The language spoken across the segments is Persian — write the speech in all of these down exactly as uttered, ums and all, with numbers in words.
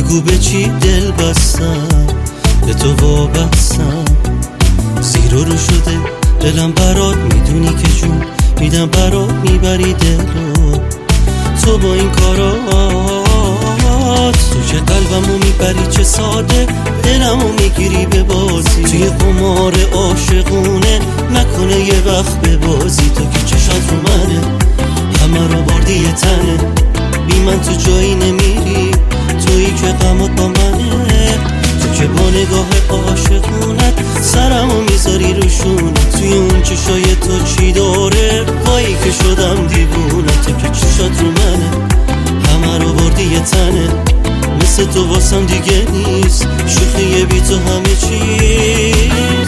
بگو به چی دل بستم، به تو وابستم. زیر و رو شده دلم برات، میدونی که جون میدم برات، میبری دلو تو با این کارات. تو که قلبمو میبری چه ساده، دلمو میگیری به بازی. توی قمار عاشقونه نکنه یه وقت به بازی. تو که چشات رو منه، همه رو بردی یه تنه، بی من تو جایی نمیری، تویی که غمت با منه. تو که با نگاه عاشقونت سرمو میذاری روشونه. توی اون چشای تو چی داره، پایی که شدم دیوونه. تو که چشات رو منه، همه رو بردی یه تنه، مثل تو واسم دیگه نیست، شوخی بی تو همه چیز.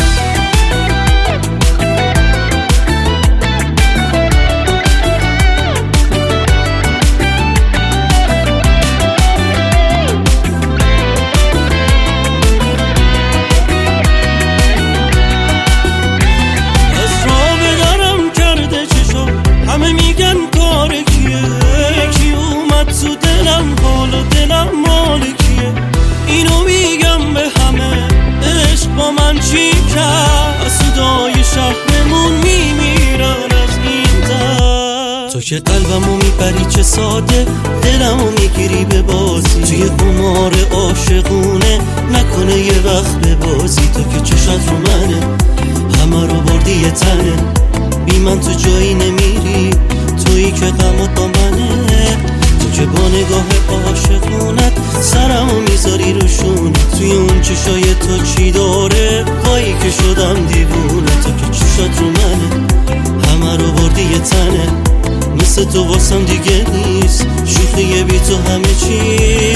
اینو میگم به همه، عشق با من چی کرد؟ صدای شهرمون میمیرن از این درد. تو که قلبمو میبری چه ساده، دلمو میگیری به بازی. توی قمار عاشقونه نکنه یه وقت به بازی. تو که چشات رو منه، همه رو بردی یه تنه، بی من تو جایی نمیری، تویی که غمت با منه. تو که با نگاه عاشقونت سرمو میذاری روشونه. توی اون چشای تو چی داره، پایی که شدم دیوونه. تو که چشات رو منه، همه رو بردی یه تنه، مثل تو واسم دیگه نیست، شوخی بی تو همه چی.